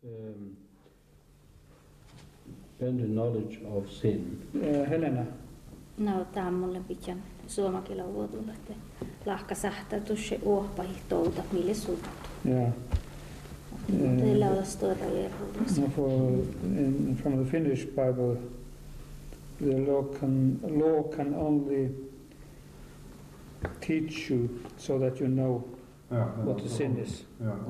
And the knowledge of sin. Helena. No, tämä on mulle pitää suomakilla vuotulla, että lahka sahtatus se uohpahitouta, mille suuttuu. Yeah. Teillä on stora erhuudessa. No, from the Finnish Bible, the law can only teach you so that you know what the sin is.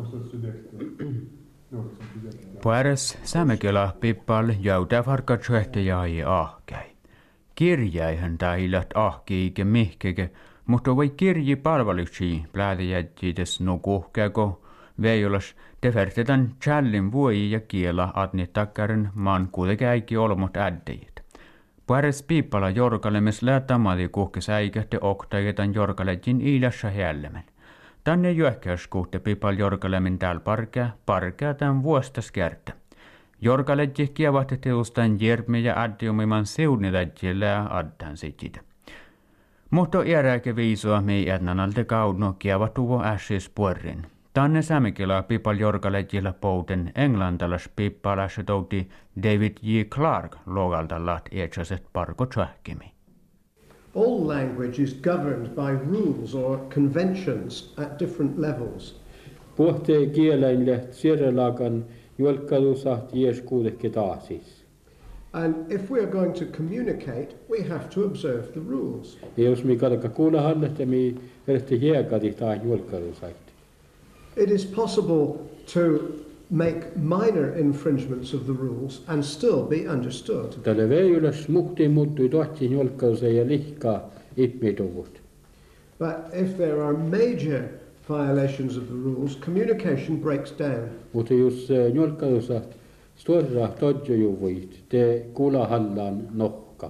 Pueres sämekela pippal jäytä farkatsuehte jäi ahkäi. Kirjäihän tähilät ahkiike mihkeke, mutta voi kirji palveluksi plädejäjides nukuhkeko veijolas tefertetan challin vuoi ja kiela adni takkaren maan kuitenkäikki olmot äddejit. Pueres pippala jorkalemes läätämadi kuhkes äikähte oktajetan jorkalejin ilässä hällemen. Tänne juokkauskuutte pipal jorkalemin täällä parkea tämän vuostas kerta. Jorkaledji kievahti teustan järmi ja addiumiman seudnidadjille addan sitjitä. Mutta järjäke viisua mei etnanalte kaudno kievahtuvo ässis puorin. Tänne sämikillä pipal jorkaledjillä pouten englantalas pippalas touti David J. Clark logaltalat etsäset parko tsähkimi. All language is governed by rules or conventions at different levels. Puhtee kieleille sirrelakan julkkalusaht ieskuudekki taasis. And if we are going to communicate, we have to observe the rules. Ja jos mi kalka kuulla hannetami erti hiekadi taa julkkalusaht. It is possible to make minor infringements of the rules and still be understood. Tälle veijulas muhti muuttui tohtiin julkkausa ja lihkaa ipmituvut. But if there are major violations of the rules, communication breaks down. Mutta jos julkkausa storra todjojuvuit, te kuulahallaan nohka.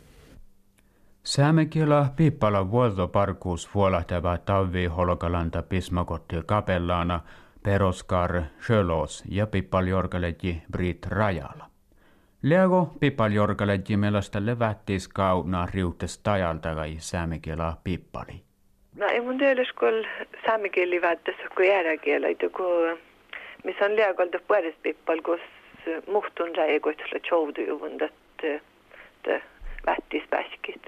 Säämekielä pippala vuotoparkuus vuolahtava tavvi holkalanta pismakotti kapellaana Peroskar Sjölos ja pippaljorkaleji Brit Rajala. Lego pippaljorkaleji melasta levättis kauna riutes tajalta kai säämekielä pippali. No ei mun työllöskoll säämekieli vättässä kun järjekielä, kun missä on leakolta puolis pippal, kun muhtun räikoitella tjoudujuvun, että vättis päskit.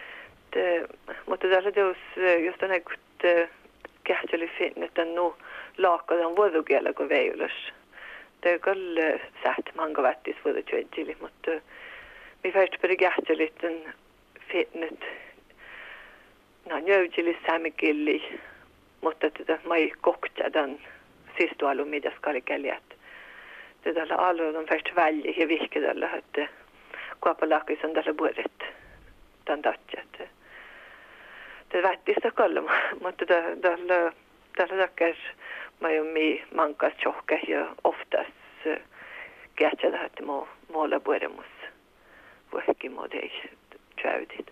Mutta tässä teos, jos on näkyt kähteli finnet, on nu laakadan vuodokielä kuin veijulas. Det är väl sätt många vättis för det tjejjili, mutta vi först på det kähtelit den finnet. No njöjili samikilli, mutta tätä mai koktadan sistualu midas kalikeljät. Tätä alla de först väljer he vikkedalla att kuapalaki som där bordet den datchat. Det vättista kalma, mutta tällä tackar mai mankas tjocka ja oftast kätsä että måla bordemus. Vuohki modei tjäydit.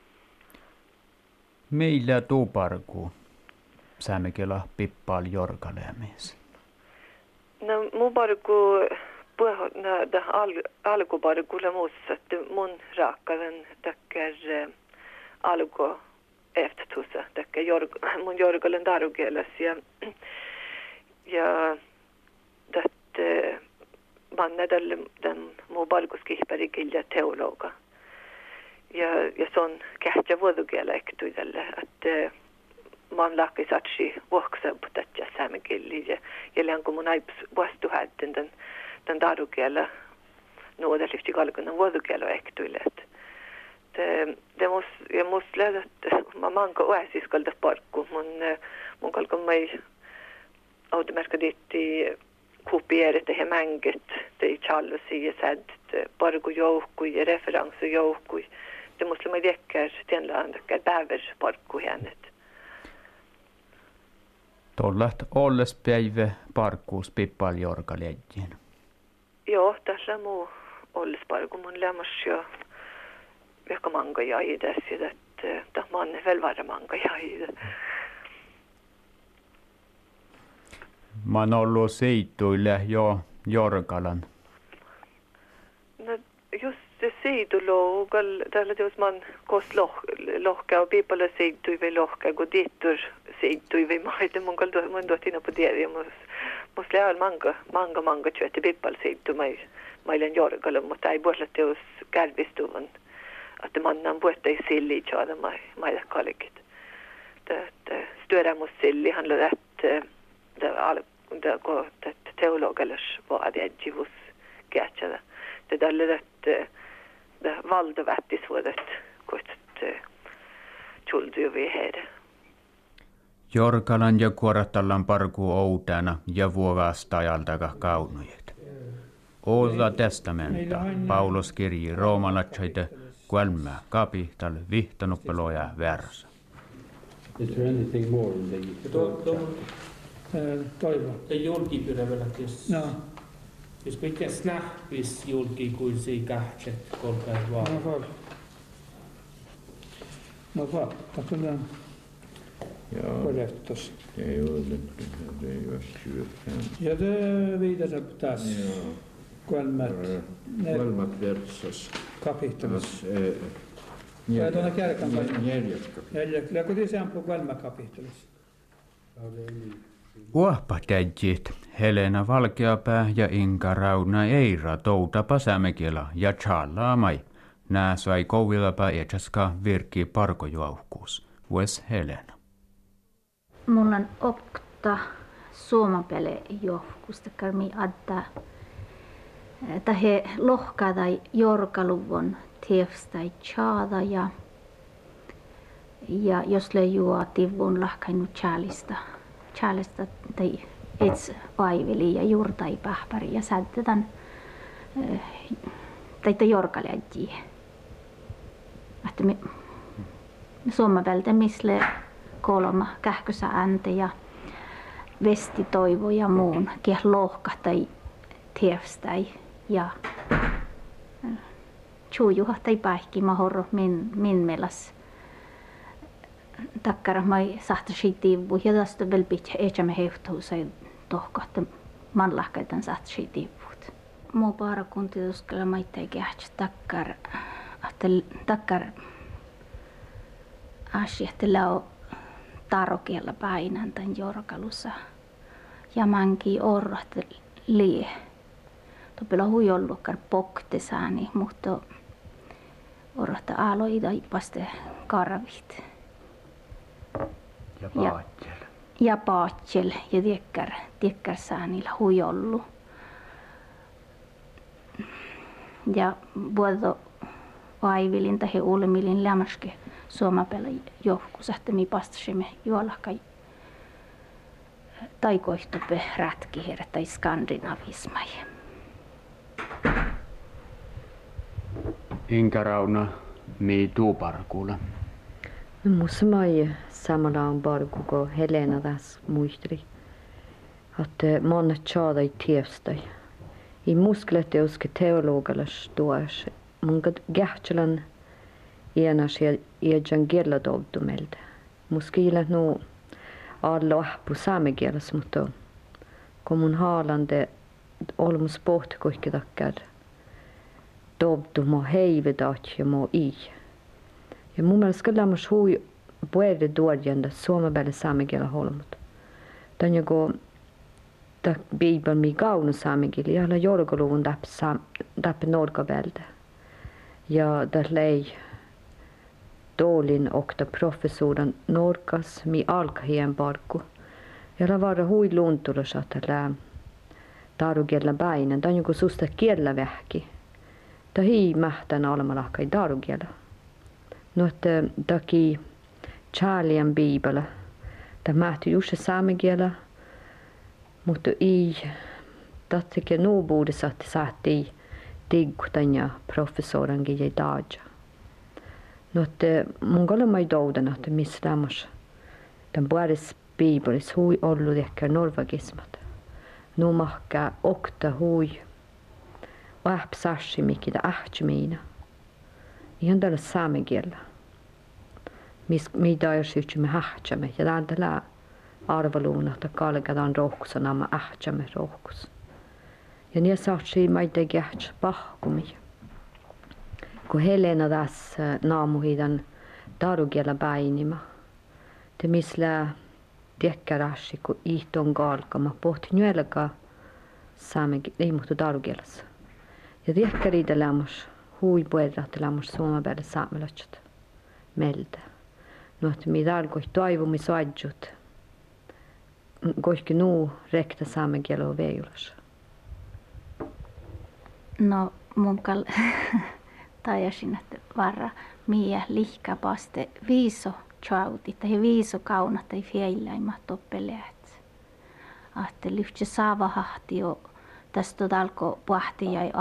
Meillä tuuparku säämekela pippal jorkaleemis. No mun parku puhutna alkuparkulla muussa, että mun raakkavan takkar alku eftertussa, takkar mun jorkalen darugielas ja dat manna den mun parkuskihpari kilja teologa. Ja son kähtsä vuodugiela ektuidelle, että man lakki satsi vuoksabuttatja saamekieli ja länku mun aips vastuhätten den darugiela nuodellifti kalkunan vuodugiela ektuille. Det måste lära att man manka oäsiskalta parkku mun kalkun mai automerkka ditti kopierit det hemänget det challusi ja sad parku joukkui ja referensu joukkui. Det måste man väcka till landakar bäver parkku hänet. Tollat ollespäivä parkkuus pippal jorkalejin. Joo, tässä muu ollesparku mun lämmas jo ehkä manga jäides ja että man väl vara manga jäides. Mä oon ollut seittuille jo jorkalan. No just se seituloogal tällä jos man kos lohka och pippala seittu vi lohka gå dittur seittu vi maite mun kaldo mun dotina på det musleal manga työtä pippal siitä mailen jorgalle, mutta ei vuosilla teos kärvistuvan, että mannan puhuttei silli tjada mailla kollegit. Störa mus silli handlar att det teologalers var det jivus gärtjada. Det daller att det valde vettis för det kort tjuldu vi här. Jorkalan ja kuorattallan parku outana ja vuovastajaltaka kaunujet. Olla testamenta, Paulus kirji roomalatsaita, kuelmää kapital, vihtanuppeloja versa. Is there anything more in the Toivo. Det julkipyrä vielä tietysti. No. Jos pitää snäppis julki kuin siinä kahtset kolkaan vaan. No vaan, katsotaan. Korjattos. Det är ju 25. Ja det vidare taas. Joo. Kolmat versas. kapittelis. Ja tuonne kärkän kanssa. Ja kun se ampuu kolme kapittelis. Uohpatäjit Helena Valkeapää ja Inka Rauna Eira Toutapa Sämekila ja Chalaamai. Nää sai kouvilapa etsäska virkki parkojuauhkuus. Wes Helena. Mulla on okta suomapele johkusta karmi adda. Tähe lohkadai jorkaluvon tiefstai chaada ja jos le juo tivun lahkainut chaalista tai ets vaiveli ja juurtai pähpäri ja sättetän tai jorkaleajia. Että me suomapeltä misle kolma kähkösä änte ja vesti toivo ja muun kieh lohka tai tiefstai ja chujuha tai päihki mahorro min melas takkara mai sahtasi tiivu ja tästä vielä pitää etämme hehtuusai tohkohta manlahkaitan sahtasi tiivut. Muu paarakunti tuskella maittai kähtsä takkar asiahtella on tarokiellä päinän tämän jorkalussa ja manki orrohta lie. Topilla huijollukkar poktesääni, mutta orrohta aloida ipaste karvit. Ja paatsel ja tiekkär säänillä huijollu. Ja vuodo vaivilin tai ulmilin lämmäske suomapelä johkusähtämi pastasimme juolahkai taikoihtupe rätkiherä tai skandinavismai. Inka Rauna, mi tuuparkuula. Musta mai samalla on barku ko Helena tässä muisteli. Että monet tjaadai tiefstai. I musklet uske teologalas tuas. Mun kähtselän ienas ja ejan dovdumelta. Muskilla nu alla ahpu saamekieles, mutta kun mun haalande olmus pohti takkar dovdu mo heivedat ja mo i. Ja mun mielestä kyllä lämmäs hui puhuta duodjanda suomabelle saamekielä holmut. Tän joku Bibeln mi gaunu saamekieli ja jorgoluvun täppä norgavältä. Ja där lei Dolin okta professoran norkas mi alkahien barku. Ja la vara hui luntulos att lä darugiellä päinen. Tän joku susta kiellä vähki. Ta hii mähtän almalahkai darugiellä. No että taki Charlian Bibelä. Ta mähti just saamekielä. Mutta ei tatke nu borde satt i diggutan ja professorankin jäi daja. No että mun kolmai doudan että missä lämmäs tämän puolis Bibelis hui ollut ehkä norvagismat. Nu mahka okta hui ahpsassi mikitä ahtjmiina. Ihan tällä saamekielä. Mitä jos yhtsymme ahtjamme ja tällä arvaluuna, että kalkataan rohkusana amma ahtjamme rohkus. Ja niin saatsi maita kähtsä pahkumia. Kun Helena tässä naamuhidan tarukielä päinima. Te misla tiekkäräsi, kun ihton kalka, mä pohtin nyelkä saamen, ei muhtu tarukielas. Ja tiekkäriitä lämmäs, hui puedat lämmäs suomen päälle saamelaiset meltä. No, että mitä alkoi toivumisajut, koikin nuu rekta saamen kielua veijulas. No, mun tajasin, että varra mie lihkapaste viiso chauti tai viiso kauna tai fjäilläimä toppeleet. Ahte lyhtsä saavahahti jo tästä alkoi pahti ja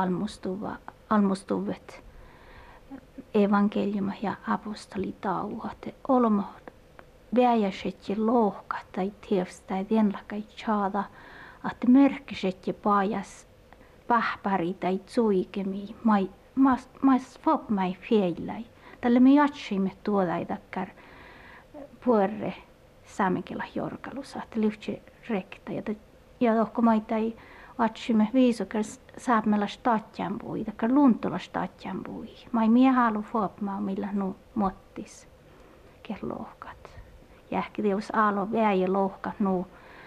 almustuvet evankeliuma ja apostoli tauhat. Olmo väjäset ja lohkat tai tievstä ja tienlakai chaada, että mörkiset ja pajas pahpari tai tsuikemi mas fop mai fjäilläi. Tällä me jatsimme tuodaitakkar puolre saamekella jorkalussa, että lyhtsä rekta. Ja tohko maita ei jatsimme viisokar saamella statjanpui, takkar luntola statjanpui. Mai mie halu fop maa millä nu mottis lohkat. Ja ehkä teos aalo väjä lohkat nu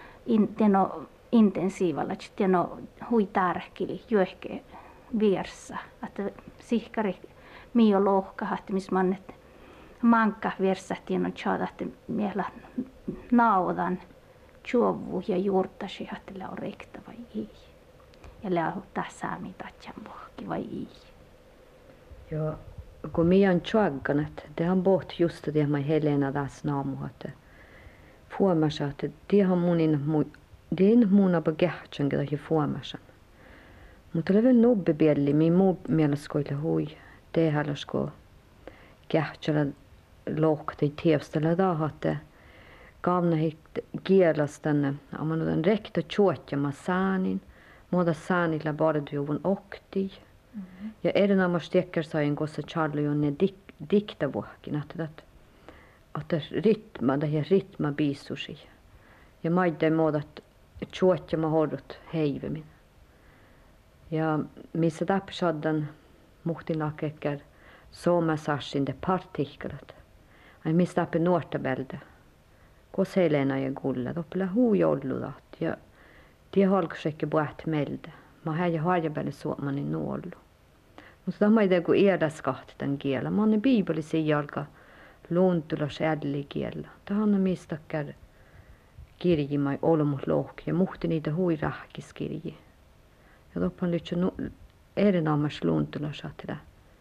intensiivalla, että no hui tärkili juohke vieressä, että sihkari mio lohka, että missä mannet mankka vieressä tieno tjata, että miellä naudan juovu ja juurtasi, että on rekta vai ei. Ja lähtää saami tatjan pohki vai ei. Joo, kun minä on tjagganat, det han bort just det med Helena tässä naamu, että fuomassa, että det är mun på gärtsen que det fuomassa. Mutta det är väl nog bebelli, min muu mieleskoille hui, det halusko gärtsellä lohkti tievstellä dahatte. Kaavna hit kielas tänne, amma noiden rekta tjuotjama saanin, muuta saanilla bardujuvun okti. Ja erinomaisesti tiekkersain kossa Charlie on ne diktavuhkin, että rytma biisusi. Ja maiden muutat tjuotjama hoidot heivemmin. Ja missä täpsaddan muhtinlakekkär suomasassin de partikkelat. Ai missä täppi nuortabältä. Kos Helena ja Gulla, toppela huujolludat. Ja tie halksekke puht melda. Mä häjä harjabälle suomanin nuollu. Mutta tämä ei tee kuin iädäskahti tämän kielä. Mä oon biibelisiin jalka luontulas kielä. Tämä on mistäkään kirjimai olmut lohki ja muhti niitä hui rahkiskirji. Ja toppan lyhtsä erinomaisesti luontulas ädli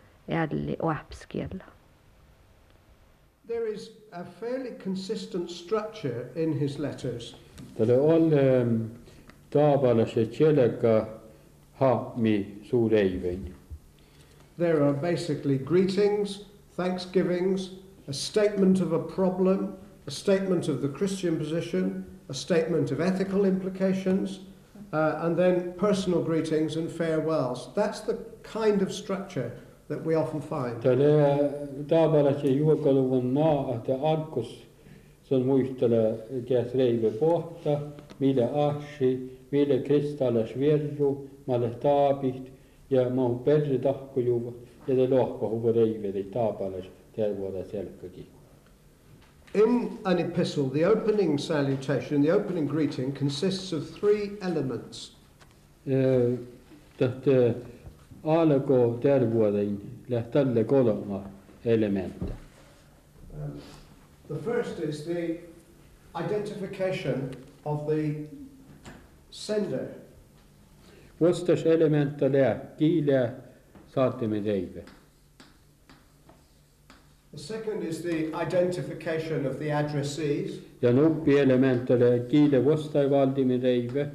äppskielä. There is a fairly consistent structure in his letters. Tällä on taavallassa tjelkä haami suureivein. There are basically greetings, thanksgivings, a statement of a problem, a statement of the Christian position, a statement of ethical implications, and then personal greetings and farewells. That's the kind of structure that we often find. Tällä taavallassa juokaluvun että alkus se on muistella käs reive pohta, millä ahsi, millä kristallas virru, millä taapit ja mahu perre tahkojuva ja te lohkohuva reiveri taapallas tervoida selkäkin. In an epistle, the opening salutation, the opening greeting consists of 3 elements. Tästä alkoi tervoidin lähtälle 3 elementta. The first is the identification of the sender. Vastas elementta kiilää saattimme reive. The second is the identification of the addressees. Ja nuppi elementta kiile vastai valtimme reive.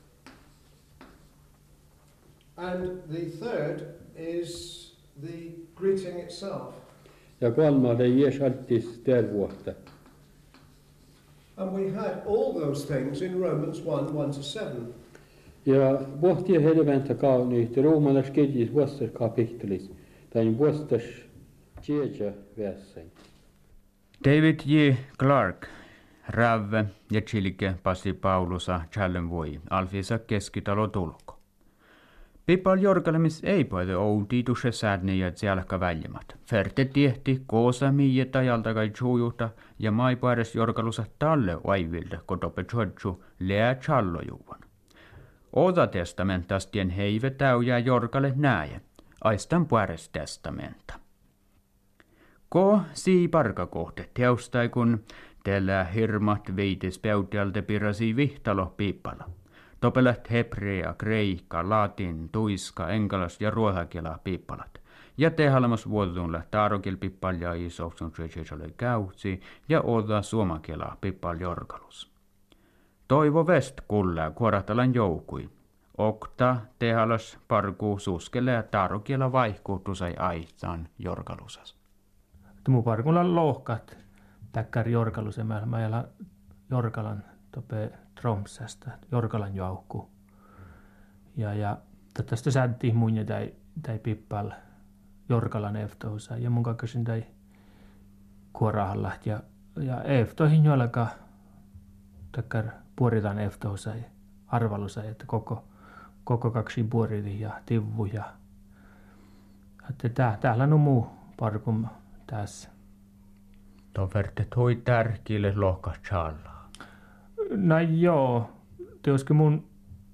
And the third is the greeting itself. Ja kolmada jäs alttis tervuotta. And we had all those things in Romans 1:1-7. Ja pohtia elementta kauniit roomalas kirjis vastas kapittelis. Tai vastas tjeja vässäin. David J. Clark, Räve ja Chilke Pasi Paulusa Challenvoi, Alfisa keskitalo tulko. Pippal jorkalemis ei poide outi tuossa säädne ja sielkä väljemat. Ferte tiehti koosa miieta jaltakai tjuujuhta ja maipaedes jorkalusa talle aivilta kotope tjodju lää challojuvan. Oda testamentastien heive täyjää jorkale näe, aistan pueres testamenta. Ko sii parkakohte teustai kun tällä hirmat veitis peutialta pirasi vihtalo piippala. Topelat hebrea, kreikka, latin, tuiska, enkalas ja ruohakiela piippalat. Ja tehalamas vuotunla taarokil pippal ja isoksun tsechesolle käytsi ja oda suomakiela pippal jorkalus. Toivo vest kullaa kuorahtalan joukui. Okta tehalas parku suskelle ja taarokkiela vaihkuutu sai aitsaan jorkalusas. Tumu parkulla lohkat täkkär jorkalusen määrä jorkalan tope Tromsasta, jorkalan joukku. Ja tästä sääntiin mun ja tai pippal jorkalan eftousa ja mun kakkasin tai kuorahalla ja eftoihin jollakaan täkkär puoritaan eftousa ja arvalusa, että koko kaksi puoriti ja tivvu ja että täällä on muu parkum tässä. Toverte toi tärkille lohkas challaa. No joo, teoske mun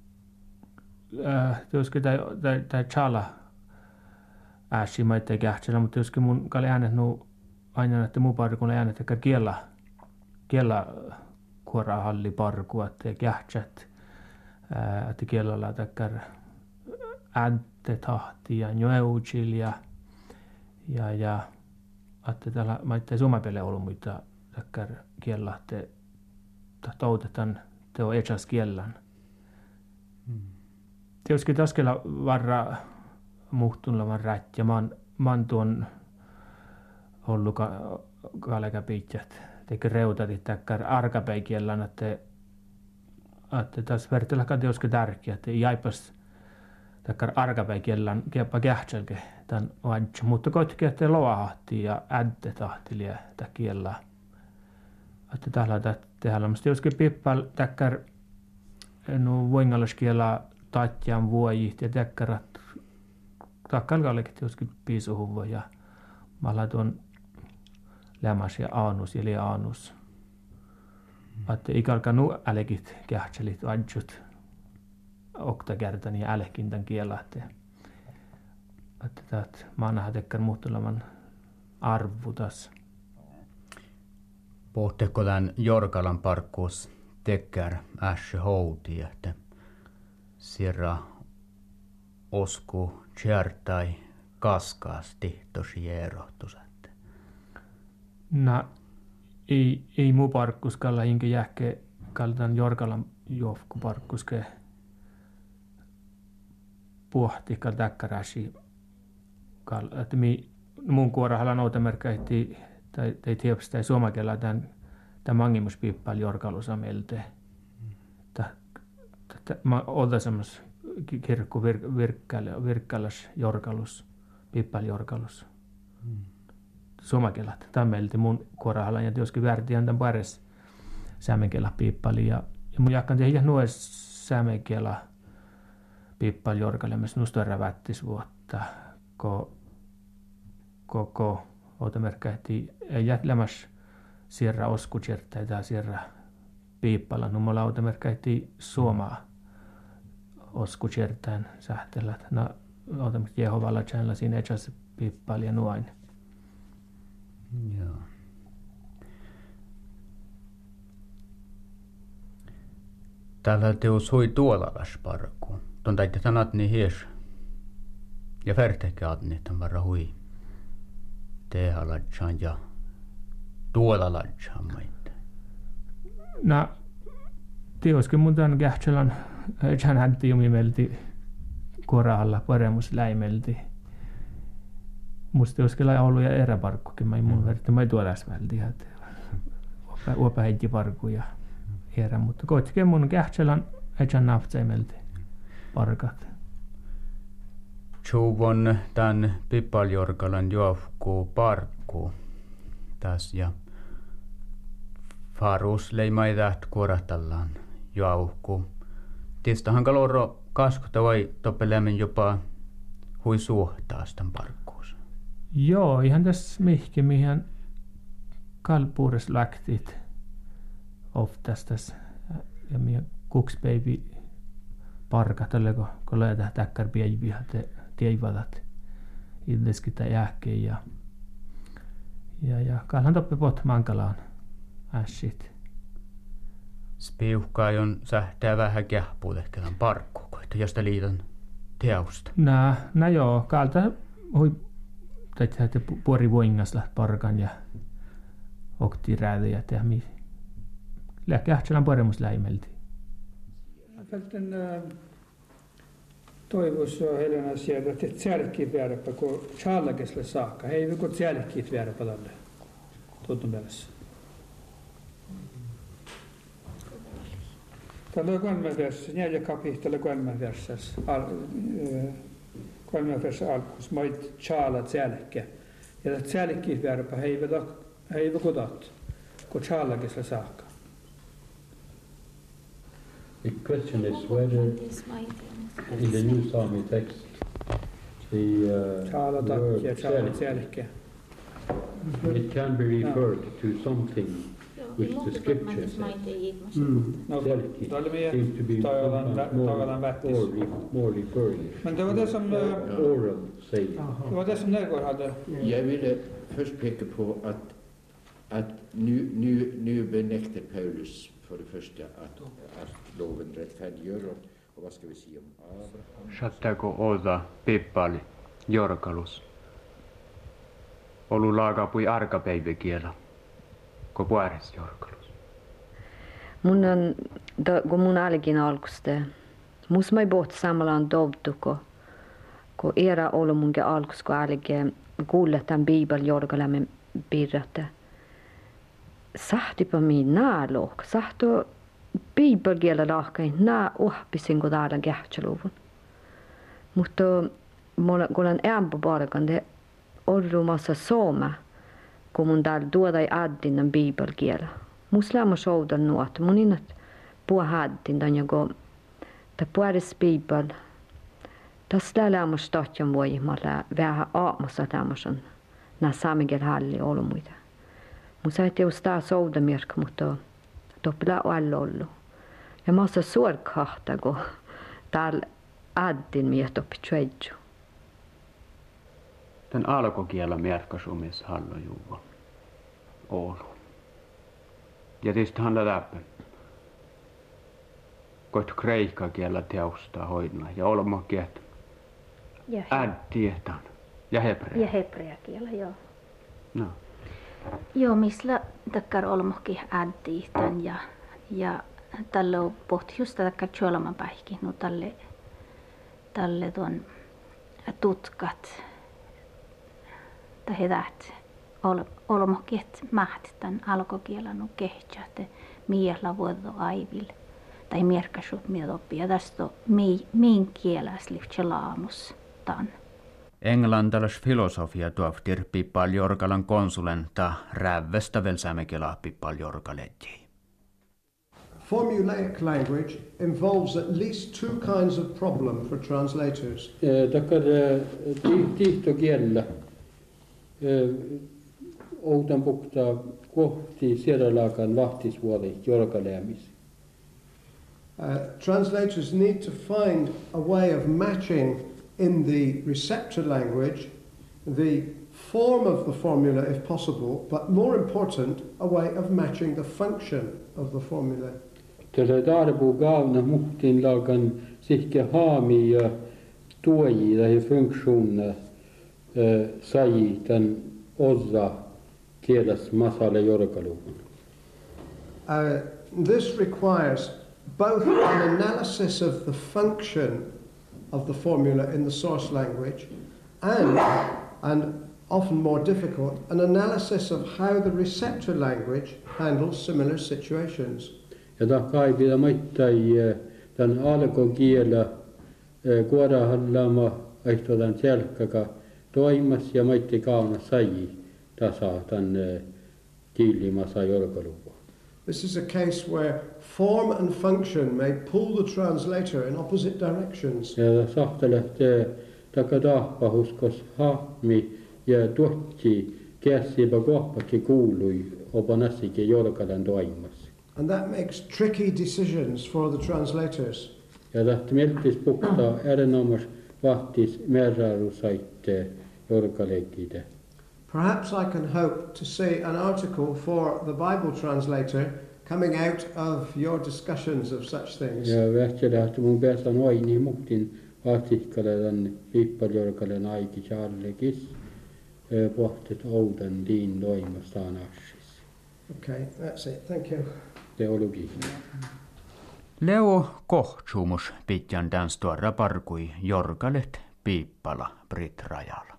tai challa äsi maitte kähtsellä, mutta teoske mun kalle äänet aina että muu parkulla äänet että kiellä kuoraa halli parku että kähtsät että kielellä takkar änte tahti ja njoeutsil ja että täällä maitte suomapele ollut muita takkar kiellä että toutetaan teo etsas kiellän. Tietysti taskella varra muhtunla man rätt ja man tuon ollut kaleka piitsät teki reutatit takkar arkapäikiellän että taas vertelläkään tietysti tärkeä että jaipas takkar arkapäikiellän kieppa kähtselke tämän vantsi mutta kotki että loahti ja änte tahti lie kiellää. Että täällä tehdään tietysti pippal täkkär no voingallaskielä tatjan vuojit ja täkkärät takkalkallekin tietysti piisuhuvva ja mä tuon lämmäs ja aanus eli aanus. Että ikalka nu älekit kähtselit adjut okta kertan ja älekin tämän kielahteen. Että täät maanahan täkkär muhteleman arvu tässä. Puhutteko tämän jorkalan parkkuus tekkär ässi houti, että sirra osku tjärtai kaskaasti tosi erohtusatte? No, ei muu parkkuskalla inkä jähke kaltan jorkalan jofku parkkuske puhti kal täkkäräsi. Että mun kuorahalla noutamerkkäihti tai tietysti tai suomakella tämän mangimuspiippal jorkalusa meiltä. Mä otan semmos kirkku virkkäläs jorkalus, piippal jorkalus. Suomakella tämä meiltä mun kuorahalla ja tietysti värtiän tämän pares säämenkellä piippali ja mun jakkan tehdä nues säämenkellä piippal jorkalle myös nustorra vättis vuotta koko automerkkähti ei jätlämäs sierra oskutjertä tai sierra piippala. No mulla automerkkähti suomaa oskutjertään sähtellä. No automerkkähti Jehovalla tjänllä siinä etsäs piippali ja nuain. Joo. Täällä teus hui tuolalas parku. Ton taitte sanat niin hies. Ja färtekä adni tämän varra hui. Tehaladjan ja tuolaladjan maita. No, tietysti mun tämän kähtselän, hän hänti jumimelti koralla paremus läimelti. Musta tietysti lai ollut ja eräparkkukin, mä ei tuolasmälti. Uopa heikki parkku ja erä, mutta koitkin mun kähtselän hän naftsemelti parkat. Tjuvon tämän Pippaljorkalan juofku parkku tässä ja farus leimai täht kuorahtallaan juokku. Tietysti hankaloro Kaskota vai toppelämmin jopa hui suhtaas tämän parkkuus? Joo, ihan tässä mihin kalpuures läktit oftastas ja mihin kukspäivi parkatalle, kun löytää täkkär päiviä te tievatat illeskitä jääkkeen ja kalhan toppe pot mankalaan ässit. Spiuhkaa on sähtää vähän kähpuut ehkä tämän parkkuun, josta liiton teosta. Nää joo, kalta hui tätä puori voingasla parkan ja okti räädejä ja mi. Läkähtselän paremus läimelti. Välten toivoisi Helena sieltä, että sälkkiit vääräpä, kun Charlakesle saakka. Hei, kun sälkkiit vääräpä tälle tuoton mielessä. Tällä on 3 versessä, 4 kapittele 3 versessä. 3 versessä alkuus, moit Charlat sälkkä. Ja että sälkkiit vääräpä, hei kudat, kun Charlakesle saakka. The question is whether in the New Sami text the word selke, it can be referred to something which the scripture says. Selke seems to be more referring oral saying. Det var det som Nergård hade. Jag ville först peka på att nu benekter Paulus för det första att loven rättfärdiggör och vad ska vi säga om Abraham? Sattaako oda pippali jorkalus? Olu laakapui arkapäiväkielä, ko puares jorkalus? Kun mun algin alkuste, mus mai bort samalan dovtu ko era olo munge alkus ko alge kuuletan bibel jorkalamme birrate. Sahtipa min naalok, sahto bibelkielä lahkai naa ohpisin kun täällä kähtseluvun. Mutta kun olen ämpöparkan, det orrumassa sooma, kun mun täällä tuodai addinnan bibelkielä. Mus lämmö soudan nuot, mun innat puhaddinnan joku, ta puharis bibel. Tässä lämmö statjan voimalla, vähän aamassa lämmösen, nää saamikiel halli olumuita. Mun saitte just tää soudamirk, mutta toppila all ollu. Ja massa suorkahta, kun täällä addin mietoppi tjöidju. Tän alkokielä mierkkasumis hallo juva. Oulu. Ja tietysti hänellä läpi. Koit kreikkakielä teostaa hoidna ja olmokiet. Äddietan. Ja hebrea. Ja hebreakielä, joo. No. Joo, missä takkar olmoki äddietan ja tälle on pohti just takkar tjölman päihki. No tälle tuon tutkat. Tähdet olmokiet mähtän alkokielän on kehtsä, miellä vuodo aivil tai mierkasut miedoppi ja tästä min kieläs liftselaamus tan. Englantalais filosofia tuoftir pippal jorkalan konsulenta rävvestä vel sämekela pippal jorkaletji. Formulaic language involves at least 2 kinds of problem for translators. Takkar tihtokielä outan pukta kohti siellälakan vahtisvuodet jorkaleamis. Translators need to find a way of matching in the receptor language the form of the formula if possible, but more important, a way of matching the function of the formula. Tällä tarvuu gauna muhtin lagan sihke haami ja tuoji tai funktion sai tämän osa kieles masale jorkaluvun. This requires both an analysis of the function of the formula in the source language and often more difficult, an analysis of how the receptor language handles similar situations. Ja takai pidä maittai tämän alkokielä kuorahallama aihtodan selkäkä toimas ja maitti kauna sai tasa tämän kiilimasa jorkaluvun. This is a case where form and function may pull the translator in opposite directions. Ja sahtelet takadaappahuskos hahmi ja tuotti käsiä kohpaki kuului opanasikin jorkalan toimas. And that makes tricky decisions for the translators. Ja tahti mieltis pukta erinomas vahtis määräärusaitte jorkaleikide. Perhaps I can hope to see an article for the Bible translator coming out of your discussions of such things. Ja vähtälä, että mun päästä noin niin muhtin vahtihkalle pippajorkalle naiki charlegis pohtet oudan diin toimastaan assis. Okay, that's it. Thank you. Teologi. Leo kohtsumus pitjan dans tuora parkui jorkalet piippala Brit-rajalla.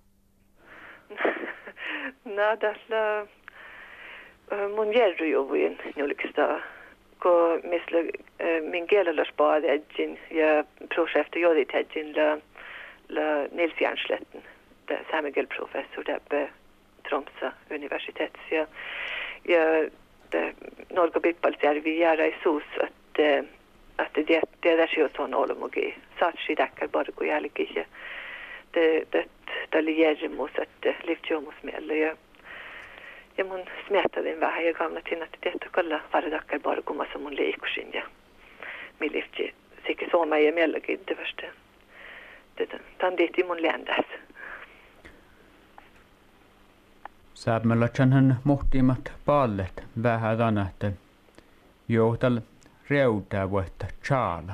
No, tällä mun järjuvuin julkista, kun missä min kielellä spaadettiin ja projekti johdittiin la Nils Järnsletten, samekielprofessor där på Tromsø universitet. Ja Norge Bippalsjärvi gör i sus att det där ser sån olomogi. Satsi dackar bara gå jälkige. Det ligger mot att lyfta mot smällen. Ja mun smärta den var jag gamla till att det kolla varje dackar bara gå som hon leker. Min lyfte säkert så mig emellan det första. Det i mun ländas. Saamelaisen muhtimat pallet vähän tänähtä johtal reutaa vuotta chaala.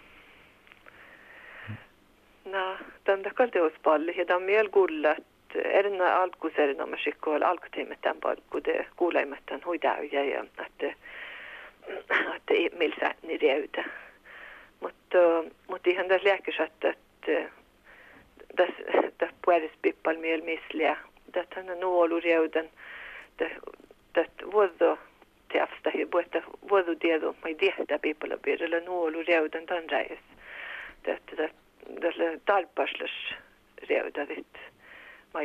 No, tämän kalteuspalle ja tämän mielgullat erina alkuserina masikkoal alkutimet tämän palkude kuuleimattan huidauja ja että milsä ni reuta. Mutta ihan tässä lääkesat että tässä puolesta pippal miel misliä. Että hän nuolu reudan det vuodo teafsta hi buetta vuodo diedo mai diehtä pippala pirellä nuolu reudan tan reis. Det tarpaslas reudarit mai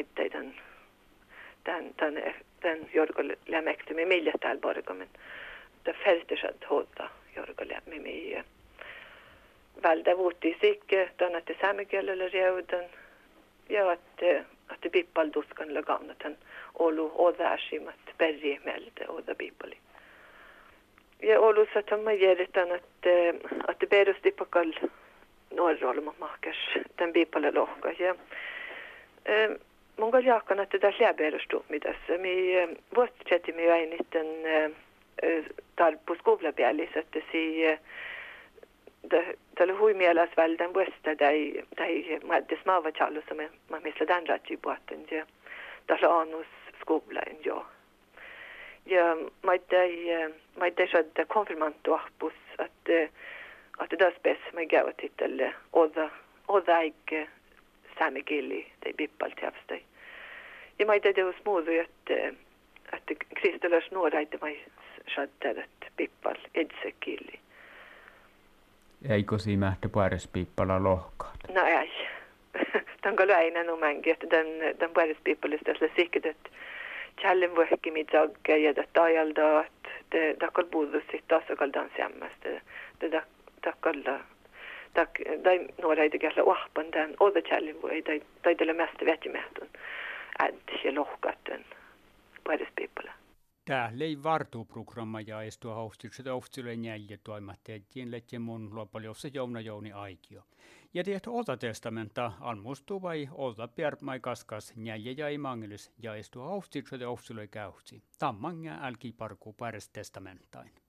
den jorgol lämekte med miljatal bara men det fältesat hålla jorgol med mig valda vuoti sikke tänne te samekielellä reudan ja att bippal duskan lagamnatan olu odasimat berri melde oda bippali. Ja olu satama järjetän att berus dipakal norrolma makas den bippala lohka ja mongal jakan att det där berus midas mi vuotcheti mi ainitten tar på skolabjälli så att det se tällä huimielas välden vuosta tai maddes maava challo som mä misla den rätti boaten ja tällä annus skolan ja maittai shadda konfirmantu ahpus att det spes med gawa titel oda ik samegili de bippal tjavstai ja maittai det smodu att kristelas nuoraite mai shadda det bippal edsekili. Eikö siinä mähtä puorespiippala lohkaat? No ei. Tämän kyllä aina no mängi, että tämän puorespiippalista on sikkert, että tjällen vuohki midsagga ja det ajalda, että det kall budu sitt taas kall dansiammasta. Det kalla dai några i det gälla ohpan den och det tjällen vuohi dai det mesta vettimähtön. Att lohkaten puorespiippala. Täällä ei vartuuprogramma jaestua haustilta oftsille njälje toimatteettiin letje mun lopaljossa Jouna Jouni Aikio. Ja tiet Olta testamenta almustuu vai Olta piermai kaskas njälje jäi mangelis jaestua haustilta oftsille käyhtsi. Tammangia älki parkuu pääres testamentain.